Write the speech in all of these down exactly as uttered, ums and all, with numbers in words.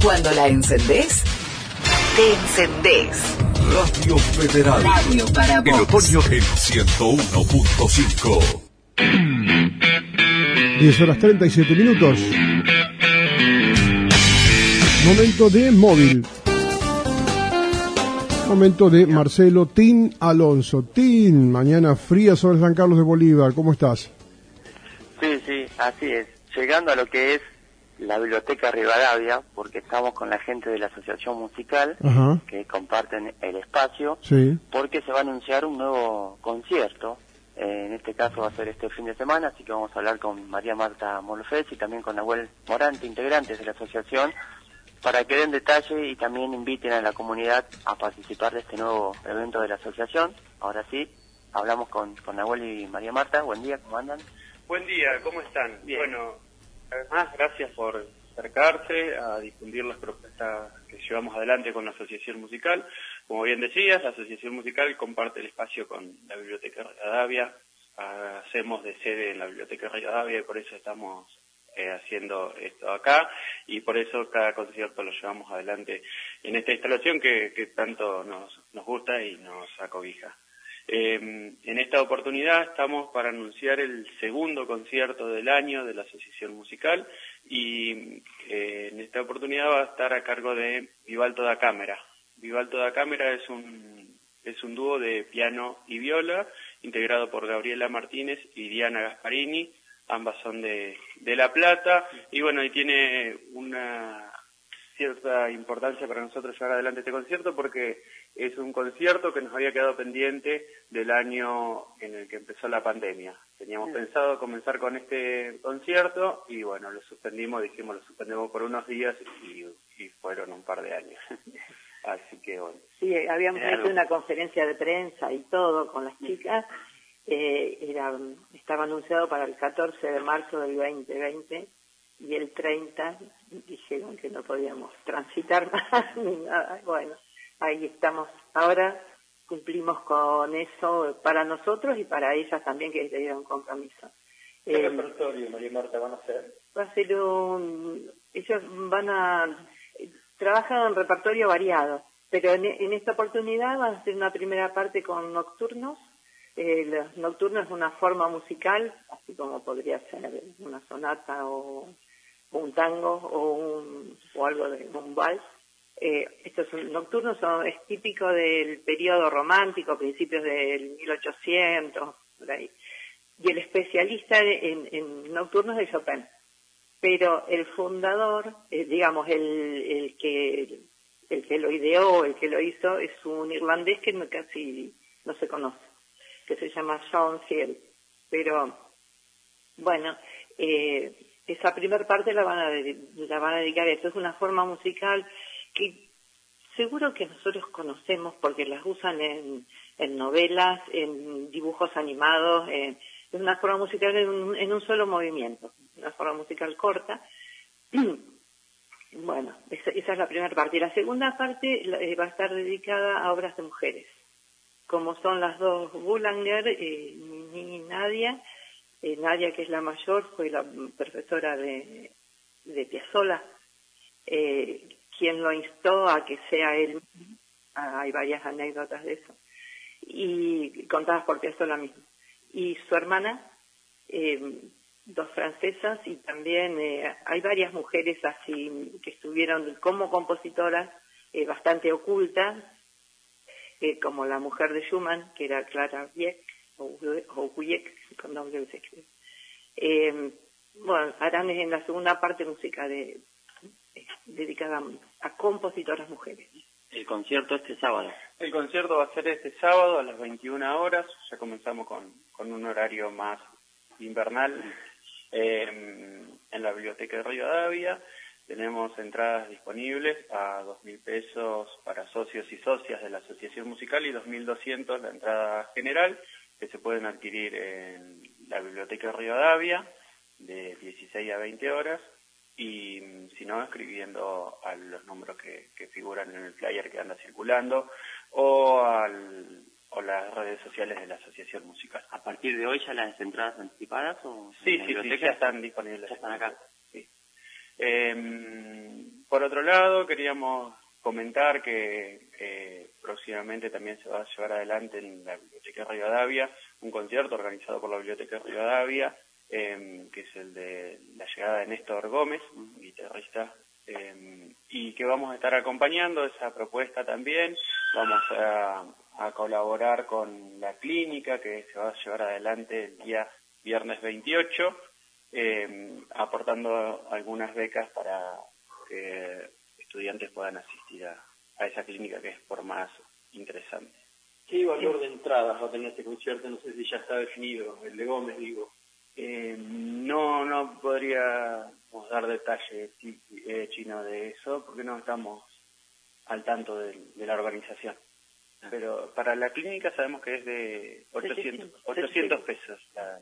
Cuando la encendés, te encendés. Radio Federal. Radio para vos. En otoño en ciento uno punto cinco. diez horas treinta y siete minutos. Momento de móvil. Momento de Marcelo Tin Alonso. Tin, mañana fría sobre San Carlos de Bolívar. ¿Cómo estás? Sí, sí, así es. Llegando a lo que es la Biblioteca Rivadavia, porque estamos con la gente de la Asociación Musical, Ajá. que comparten el espacio, Sí. porque se va a anunciar un nuevo concierto. Eh, en este caso va a ser este fin de semana, así que vamos a hablar con María Marta Molfés y también con Nahuel Morante, integrantes de la asociación, para que den detalle y también inviten a la comunidad a participar de este nuevo evento de la asociación. Ahora sí, hablamos con, con Nahuel y María Marta. Buen día, ¿cómo andan? Buen día, ¿cómo están? Bien. Bueno, además, gracias por acercarse a difundir las propuestas que llevamos adelante con la Asociación Musical. Como bien decías, la Asociación Musical comparte el espacio con la Biblioteca Rivadavia. Hacemos de sede en la Biblioteca Rivadavia y por eso estamos eh, haciendo esto acá, y por eso cada concierto lo llevamos adelante en esta instalación que, que tanto nos, nos gusta y nos acobija. Eh, en esta oportunidad estamos para anunciar el segundo concierto del año de la Asociación Musical, y eh, en esta oportunidad va a estar a cargo de Vivalto da Cámara. Vivalto da Cámara es un, es un dúo de piano y viola, integrado por Gabriela Martínez y Diana Gasparini. Ambas son de, de La Plata, y bueno, y tiene una cierta importancia para nosotros llevar adelante este concierto, porque es un concierto que nos había quedado pendiente del año en el que empezó la pandemia. Teníamos sí. pensado comenzar con este concierto, y bueno, lo suspendimos, dijimos lo suspendemos por unos días, y, y fueron un par de años. Así que bueno. Sí, habíamos Era hecho algo. una conferencia de prensa y todo con las chicas. Eh, era, estaba anunciado para el catorce de marzo del veinte veinte, y el treinta dijeron que no podíamos transitar más ni nada. Bueno, ahí estamos. Ahora cumplimos con eso para nosotros y para ellas también, que le dieron compromiso. ¿Qué Eh, repertorio, María Marta, van a hacer? va a ser un... Ellos van a... Trabajan en repertorio variado, pero en, en esta oportunidad van a hacer una primera parte con nocturnos. Eh, los nocturnos es una forma musical, así como podría ser una sonata o un tango o, un, o algo de un vals. Eh, estos son, nocturnos son, es típico del periodo romántico, principios del mil ochocientos, por ahí. Y el especialista en, en nocturnos es Chopin. Pero el fundador, eh, digamos, el, el que el que lo ideó, el que lo hizo, es un irlandés que no, casi no se conoce, que se llama Sean Field. Pero, bueno, eh, esa primer parte la van a la van a dedicar a esto. Es una forma musical que seguro que nosotros conocemos porque las usan en, en novelas, en dibujos animados. En, es una forma musical en un, en un solo movimiento, una forma musical corta. Bueno, esa, esa es la primera parte. Y la segunda parte eh, va a estar dedicada a obras de mujeres, como son las dos Boulanger, eh, Nini y Nadia. Eh, Nadia, que es la mayor, fue la profesora de, de Piazzolla, eh, quien lo instó a que sea él. Ah, hay varias anécdotas de eso, y contadas por Piazzolla mismo. Y su hermana, eh, dos francesas, y también eh, hay varias mujeres así que estuvieron como compositoras, eh, bastante ocultas, eh, como la mujer de Schumann, que era Clara Wieck, o, o Wieck, con doble se escribe. Eh, bueno, harán en la segunda parte música de, eh, dedicada a, a compositoras mujeres. El concierto este sábado. El concierto va a ser este sábado a las veintiuna horas. Ya comenzamos con, con un horario más invernal eh, en la Biblioteca de Rivadavia. Tenemos entradas disponibles a dos mil pesos para socios y socias de la Asociación Musical y dos mil doscientos la entrada general, que se pueden adquirir en la Biblioteca de Rivadavia de dieciséis a veinte horas, y si no, escribiendo a los números que, que figuran en el flyer que anda circulando, o, al, o las redes sociales de la Asociación Musical. ¿A partir de hoy ya las entradas anticipadas o Sí, en la sí, sí, biblioteca? ya están disponibles. Ya están acá. Sí. Eh, por otro lado, queríamos comentar que eh, próximamente también se va a llevar adelante en la Biblioteca Rivadavia un concierto organizado por la Biblioteca Rivadavia, eh, que es el de la llegada de Néstor Gómez, guitarrista, eh, y que vamos a estar acompañando esa propuesta también. Vamos a, a colaborar con la clínica que se va a llevar adelante el día viernes veintiocho, eh, aportando algunas becas para que estudiantes puedan asistir a, a esa clínica, que es por más interesante. ¿Qué valor de entradas va a tener este concierto? No sé si ya está definido, el de Gómez, digo. Eh, no, no podríamos dar detalles, eh, Chino, de eso, porque no estamos al tanto de, de la organización. Pero para la clínica sabemos que es de ochocientos pesos. La,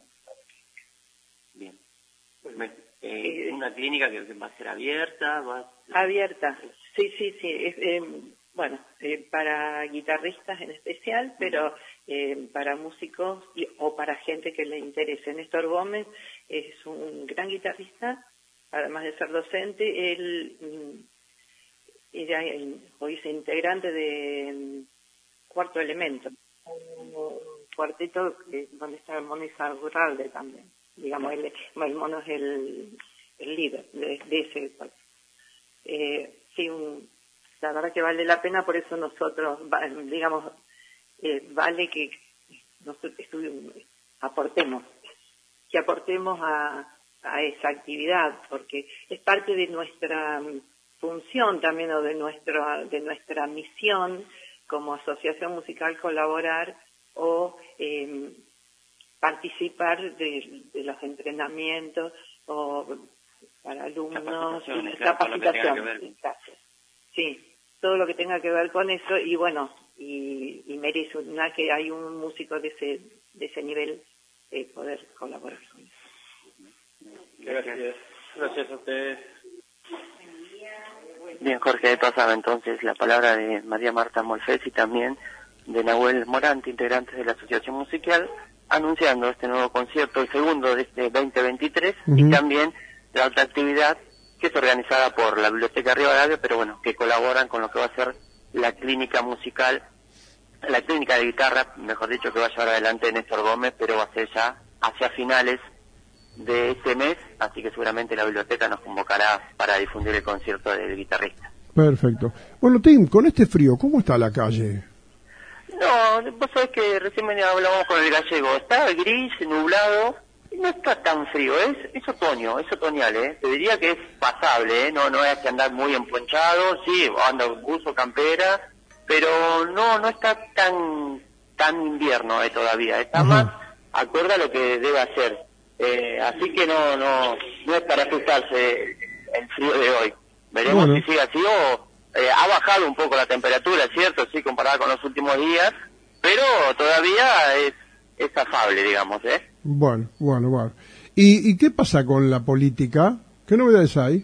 Bien. Bueno, eh, una clínica que va a ser abierta, va a... Abierta, sí, sí, sí. Es, eh, bueno, eh, para guitarristas en especial, pero eh, para músicos y, o para gente que le interese. Néstor Gómez es un gran guitarrista, además de ser docente. Él mm, era, hoy es integrante de mm, Cuarto Elemento, un, un cuarteto eh, donde está el mono Izagurralde también. Digamos, el, el mono es el, el líder de, de ese cuarteto. Eh, sí, un, la verdad que vale la pena, por eso nosotros, digamos, eh, vale que nosotros aportemos, que aportemos a, a esa actividad, porque es parte de nuestra función también, o de nuestra, de nuestra misión como asociación musical, colaborar o eh, participar de, de los entrenamientos o para alumnos, capacitación, sí, todo lo que tenga que ver con eso, y bueno, y, y merece una que hay un músico de ese de ese nivel eh, poder colaborar con eso. Gracias, gracias a ustedes. Bien, Jorge, pasaba entonces la palabra de María Marta Molfés y también de Nahuel Morante, integrantes de la Asociación Musical, anunciando este nuevo concierto, el segundo de este veinte veintitrés, uh-huh. Y también la otra actividad que es organizada por la Biblioteca Rivadavia, pero bueno, que colaboran con lo que va a ser la clínica musical, la clínica de guitarra, mejor dicho, que va a llevar adelante Néstor Gómez, pero va a ser ya hacia finales de este mes, así que seguramente la biblioteca nos convocará para difundir el concierto del guitarrista. Perfecto. Bueno, Tim, con este frío, ¿cómo está la calle? No, vos sabés que recién hablábamos con el gallego, está gris, nublado, no está tan frío, es, es otoño, es otoñal, ¿eh? Te diría que es pasable, ¿eh? No, no hay que andar muy emponchado, sí, ando buzo, campera, pero no, no está tan, tan invierno, ¿eh? Todavía, está uh-huh. más acorde a lo que debe hacer, eh, así que no, no, no es para asustarse el frío de hoy. Veremos bueno. si sigue así o eh, ha bajado un poco la temperatura, ¿cierto? Sí, comparada con los últimos días, pero todavía es, es afable, digamos, ¿eh? Bueno, bueno, bueno. ¿Y, ¿Y qué pasa con la política? ¿Qué novedades hay?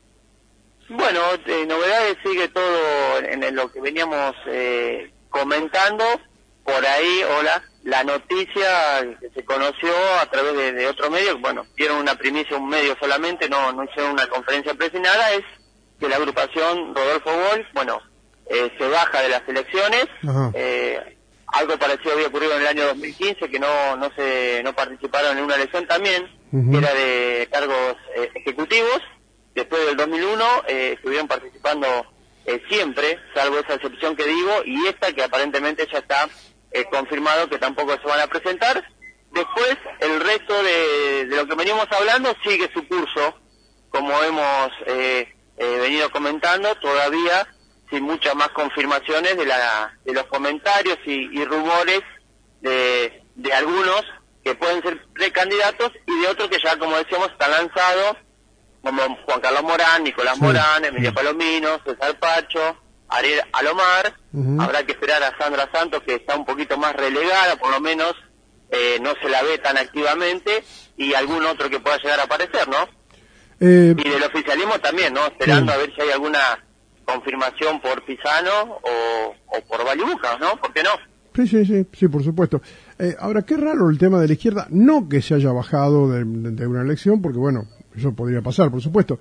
Bueno, eh, novedades sigue todo en, en lo que veníamos eh, comentando. Por ahí, hola, la noticia que se conoció a través de, de otro medio, bueno, dieron una primicia un medio solamente, no, no hicieron una conferencia de prensa, nada, es que la agrupación Rodolfo Wolf, bueno, eh, se baja de las elecciones. eh, algo parecido había ocurrido en el año dos mil quince, que no no se no participaron en una elección también, uh-huh. que era de cargos eh, ejecutivos. Después del dos mil uno eh, estuvieron participando eh, siempre, salvo esa excepción que digo, y esta que aparentemente ya está eh, confirmado que tampoco se van a presentar. Después, el resto de, de lo que venimos hablando sigue su curso, como hemos eh, eh, venido comentando, todavía sin muchas más confirmaciones de la de los comentarios y, y rumores de, de algunos que pueden ser precandidatos y de otros que ya, como decíamos, están lanzados, como Juan Carlos Morán, Nicolás sí. Morán, Emilia sí. Palomino, César Pacho, Ariel Alomar. Uh-huh. Habrá que esperar a Sandra Santos, que está un poquito más relegada, por lo menos eh, no se la ve tan activamente, y algún otro que pueda llegar a aparecer, ¿no? Eh... Y del oficialismo también, ¿no? Esperando sí. a ver si hay alguna confirmación por Pisano o, o por Balibuca, ¿no? ¿Por qué no? Sí, sí, sí, sí, por supuesto. Eh, ahora, qué raro el tema de la izquierda, no que se haya bajado de, de, de una elección, porque bueno, eso podría pasar, por supuesto,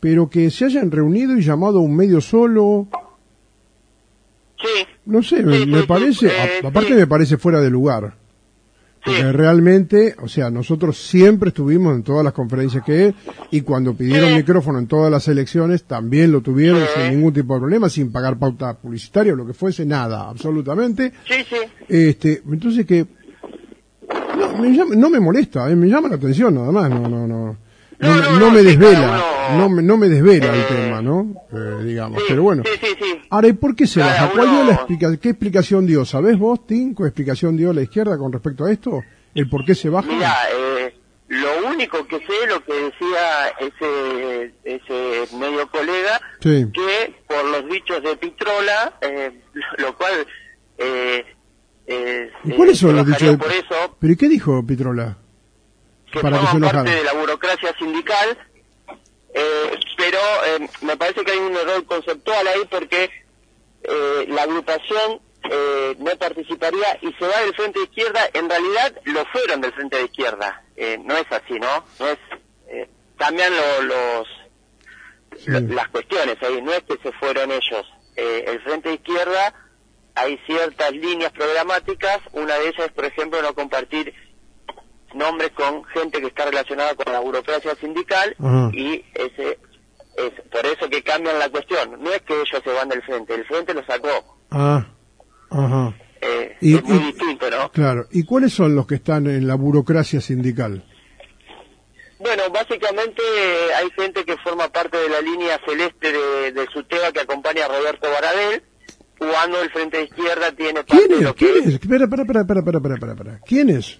pero que se hayan reunido y llamado a un medio solo, Sí. no sé, Sí, me, sí, me sí, parece, eh, a- aparte sí. me parece fuera de lugar. Porque Sí. realmente, o sea, nosotros siempre estuvimos en todas las conferencias que es, y cuando pidieron Sí. micrófono en todas las elecciones, también lo tuvieron Sí. sin ningún tipo de problema, sin pagar pauta publicitaria o lo que fuese, nada, absolutamente. Sí, sí. Este, entonces que, no me, llama- no me molesta, eh, me llama la atención nada más, no, no, no. No, No, me- no, no no, me sí, desvela, cada uno- no me, no me desvela el Eh, tema, ¿no? Eh, digamos, Sí, pero bueno. Sí, sí, sí. Ahora, ¿y por qué se Cada baja? ¿Cuál uno- dio la explica- ¿Qué explicación dio? ¿Sabés vos, Tim, qué explicación dio la izquierda con respecto a esto? ¿El por qué se baja? Mira, eh, lo único que sé, lo que decía ese ese medio colega, Sí. que por los dichos de Pitrola, eh, lo cual... Eh, eh, ¿Y cuáles eh, son se los bajaría dichos de... por eso, ¿Pero y qué dijo Pitrola? que para que se forman lo parte hagan. de la burocracia sindical, eh, pero eh, me parece que hay un error conceptual ahí porque eh, la agrupación eh, no participaría y se va del Frente de Izquierda. En realidad lo fueron del Frente de Izquierda, eh, no es así, ¿no? No es, eh, cambian lo- los Sí. lo- las cuestiones ahí, no es que se fueron ellos. Eh, el Frente de Izquierda, hay ciertas líneas programáticas, una de ellas es, por ejemplo, no compartir nombres con gente que está relacionada con la burocracia sindical, Ajá. y ese es por eso que cambian la cuestión. No es que ellos se van del frente, el frente lo sacó. Ah, ajá. Eh, Y- es muy y- distinto, ¿no? Claro. ¿Y cuáles son los que están en la burocracia sindical? Bueno, básicamente eh, hay gente que forma parte de la línea celeste de, de SUTEBA que acompaña a Roberto Baradel, cuando el Frente de Izquierda tiene parte ¿Quién de es? lo que ¿Quién es? Espera, espera, espera, espera, espera, espera, espera, espera. ¿Quién es?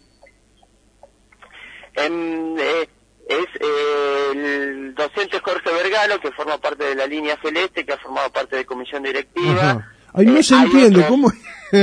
Em, eh, es eh, el docente Jorge Vergalo, que forma parte de la línea celeste, que ha formado parte de comisión directiva. Ajá. Ay, no Eh, se hay entiende, otros- ¿cómo?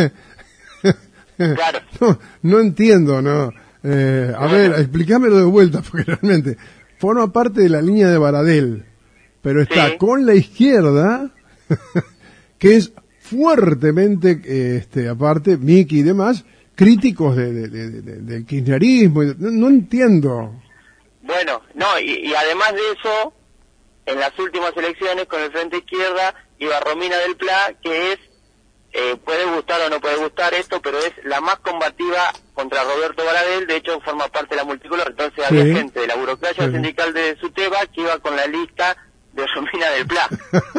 Claro. No, no entiendo, no. Eh, a No, ver, no. explícamelo de vuelta, porque realmente forma parte de la línea de Baradel, pero está Sí. con la izquierda, que es fuertemente, eh, este, aparte, Miki y demás, críticos de, de- de- de- del kirchnerismo. y- No, no entiendo. Bueno, no, y, y además de eso, en las últimas elecciones con el Frente Izquierda iba Romina del Pla, que es, eh, puede gustar o no puede gustar esto, pero es la más combativa contra Roberto Baradel. De hecho forma parte de la multicolor, entonces Sí. había gente de la burocracia Sí. sindical de SUTEBA que iba con la lista de Romina del Pla.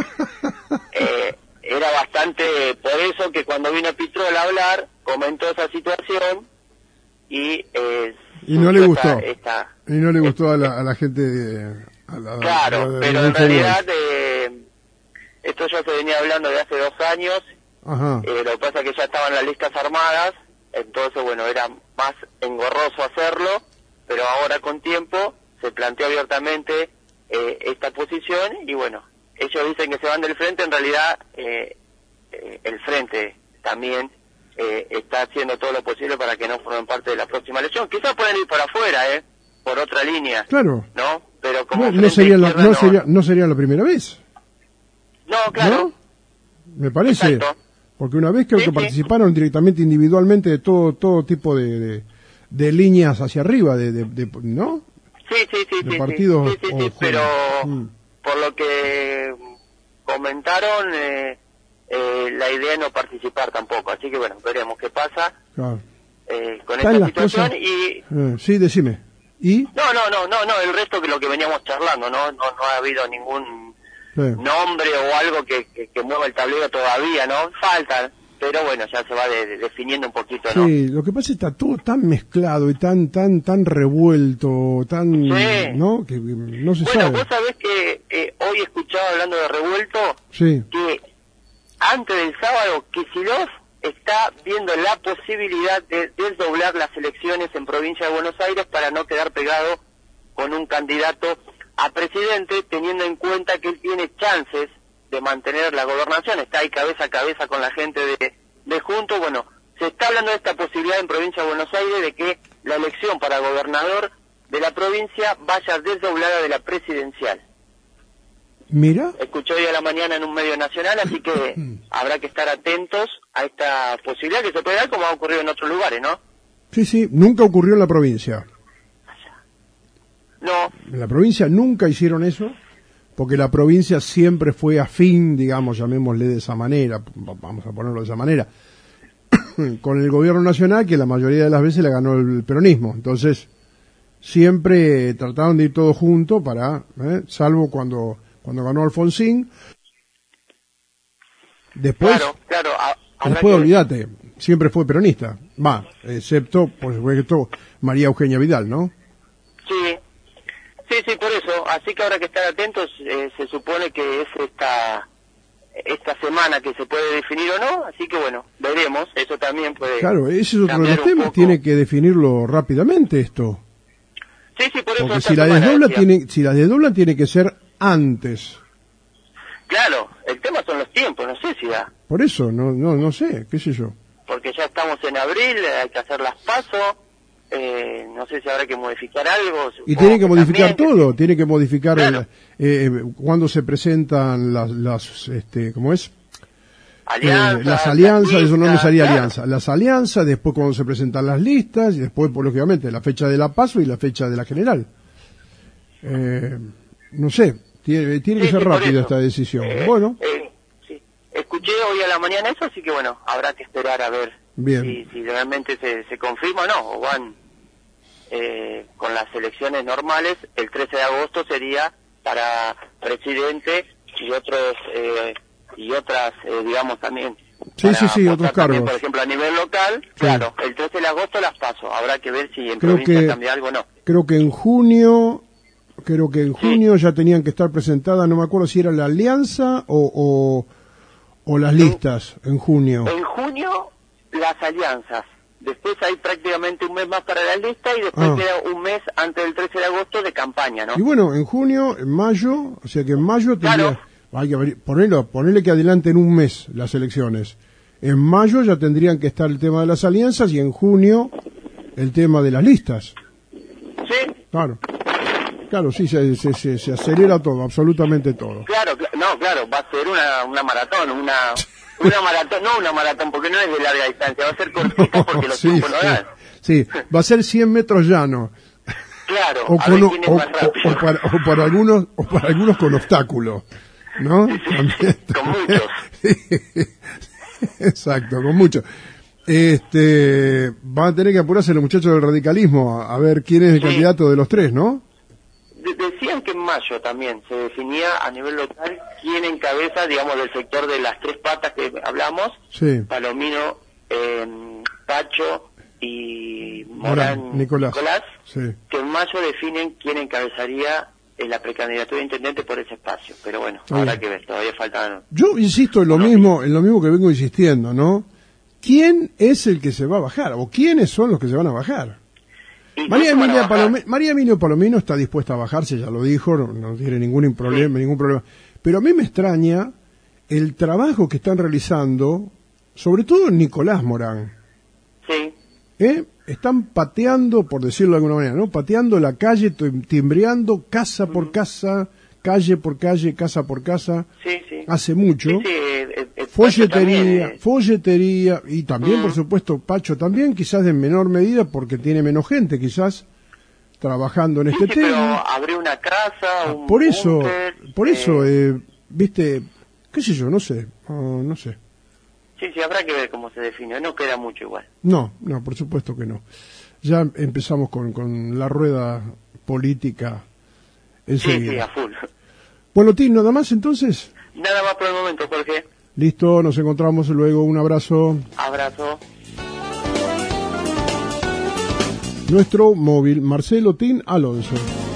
eh, era bastante, por eso que cuando vino Pitrola a hablar, comentó esa situación y... Eh, Y no le surgió gustó. esta- esta- Y no le gustó a la, a la gente de... a la- a Claro, la- pero de en Infowars. realidad eh, esto ya se venía hablando de hace dos años, Ajá. eh, lo que pasa es que ya estaban las listas armadas, entonces bueno, era más engorroso hacerlo, pero ahora con tiempo se planteó abiertamente eh, esta posición y bueno, ellos dicen que se van del frente, en realidad eh, eh, el frente también eh, está haciendo todo lo posible para que no formen parte de la próxima elección. Quizás pueden ir por afuera, ¿eh? Por otra línea, Claro. ¿no? Pero como No, no Frente sería la, Izquierda no, sería, no sería la primera vez, No, claro. ¿no? Me parece. Exacto. Porque una vez creo Sí, que sí. participaron directamente, individualmente, de todo todo tipo de, de, de líneas hacia arriba, de, de, de- ¿no? Sí, sí, sí, De sí, partidos sí, sí, sí, o- sí, pero Mm. por lo que comentaron, eh, eh, la idea es no participar tampoco, así que bueno, veremos qué pasa Claro. eh, con Están esta las situación cosas- y... Eh, sí, decime. ¿Y? No, no, no, no, no, el resto que lo que veníamos charlando, no, no, no ha habido ningún Sí. nombre o algo que, que, que mueva el tablero todavía, ¿no? Faltan, pero bueno, ya se va de- de- definiendo un poquito, ¿no? Sí, lo que pasa es que está todo tan mezclado y tan tan tan revuelto, tan, Sí. ¿no? Que no se Bueno, sabe. vos sabés que eh, hoy escuchaba hablando de revuelto, Sí. que antes del sábado Kicillof está viendo la posibilidad de desdoblar las elecciones en provincia de Buenos Aires para no quedar pegado con un candidato a presidente, teniendo en cuenta que él tiene chances de mantener la gobernación, está ahí cabeza a cabeza con la gente de, de Juntos. Bueno, se está hablando de esta posibilidad en provincia de Buenos Aires de que la elección para gobernador de la provincia vaya desdoblada de la presidencial. Mira. Escuché hoy a la mañana en un medio nacional, así que habrá que estar atentos a esta posibilidad que se puede dar como ha ocurrido en otros lugares, ¿no? Sí, sí, nunca ocurrió en la provincia. No, En la provincia nunca hicieron eso, porque la provincia siempre fue afín, digamos, llamémosle de esa manera, vamos a ponerlo de esa manera, con el gobierno nacional, que la mayoría de las veces le ganó el peronismo. Entonces, siempre trataron de ir todos juntos para, ¿eh? salvo cuando, cuando ganó Alfonsín. Después, claro, claro, a, después que... olvídate, siempre fue peronista, va, excepto, por supuesto, María Eugenia Vidal, ¿no? Sí, sí, sí, por eso. Así que habrá que estar atentos. Eh, se supone que es esta esta semana que se puede definir o no. Así que bueno, veremos. Eso también puede. Claro, ese es otro de los temas. Poco. Tiene que definirlo rápidamente esto. Sí, sí, por eso. Porque si la desdobla tiene, si la desdobla tiene que ser antes. Claro, el tema son los tiempos. No sé si da. Por eso, no, no, no sé, qué sé yo. Porque ya estamos en abril, hay que hacer las pasos. Eh, no sé si habrá que modificar algo. Y tiene que modificar también, todo, tiene que modificar claro. el, eh, cuando se presentan las, las este, ¿cómo es? Alianzas, eh, las alianzas, las eso no me listas, salía claro. alianza. Las alianzas, después cuando se presentan las listas, y después, pues, lógicamente, la fecha de la PASO y la fecha de la general. Eh, no sé, tiene, tiene Sí, que ser sí, por rápida eso. esta decisión. Eh, bueno, eh, sí. Escuché hoy a la mañana eso, así que bueno, habrá que esperar a ver bien. si, si realmente se, se confirma o no, o van eh, con las elecciones normales. El trece de agosto sería para presidente y otros eh, y otras, eh, digamos, también. Sí, para sí, sí, votar otros también, cargos. por ejemplo, a nivel local, Sí. claro, el trece de agosto las paso. Habrá que ver si en Creo provincia que- cambia algo o no. Creo que en junio, creo que en junio ya tenían que estar presentadas, no me acuerdo si era la alianza o, o, o las listas, en junio. En junio, las alianzas. Después hay prácticamente un mes más para la lista y después Ah. queda un mes antes del trece de agosto de campaña, ¿no? Y bueno, en junio, en mayo, o sea que en mayo tendría, Claro. hay que abrir- ponerlo, ponerle que adelanten un mes las elecciones. En mayo ya tendrían que estar el tema de las alianzas y en junio el tema de las listas. Sí, Claro, claro, sí, se, se, se, se acelera todo, absolutamente todo. claro, cl- no, claro, va a ser una, una maratón, una, una maratón, no una maratón porque no es de larga distancia, va a ser cortita porque los sí, tiempos no sí, dan. sí, va a ser cien metros llano. Claro, O, a con, ver o, quién es o- más rápido. o para, o para algunos o para algunos con obstáculos, ¿no? También. Con muchos. Exacto, con muchos. Este, van a tener que apurarse los muchachos del radicalismo a, a ver quién es el Sí. candidato de los tres, ¿no? De- decían que en mayo también se definía a nivel local quién encabeza, digamos, del sector de las tres patas que hablamos, Sí. Palomino, eh, Pacho y Morán, Morán, Nicolás. Sí. que en mayo definen quién encabezaría en la precandidatura de intendente por ese espacio. Pero bueno, Está habrá bien. que ver, todavía faltan... Yo insisto en lo No, mismo, en lo mismo que vengo insistiendo, ¿no? ¿Quién es el que se va a bajar? ¿O quiénes son los que se van a bajar? Y María no se van a Emilia, bajar. Palome- María Emilia Palomino está dispuesta a bajarse, ya lo dijo, no, no tiene ningún problema, ningún problema. Pero a mí me extraña el trabajo que están realizando, sobre todo Nicolás Morán. Sí, ¿Eh? Están pateando, por decirlo de alguna manera, ¿no? Pateando la calle, tim- timbreando casa por casa, calle por calle, casa por casa, sí, sí. hace mucho. Sí, sí, eh, eh, eh, Pacho Folletería, también, eh, folletería, y también, Mm. por supuesto, Pacho también, quizás en menor medida, porque tiene menos gente, quizás, trabajando en sí, este sí, pero tema. abrió una casa, un Por eso, búnker, por eso, eh, eh, viste, qué sé yo, no sé, oh, no sé. sí, sí, habrá que ver cómo se define, no queda mucho igual. No, no, por supuesto que no. Ya empezamos con, con la rueda política Sí, sí, enseguida. a full. Bueno, Tim, nada más entonces. Nada más por el momento, Jorge. Listo, nos encontramos luego. Un abrazo. Abrazo. Nuestro móvil, Marcelo Tin Alonso.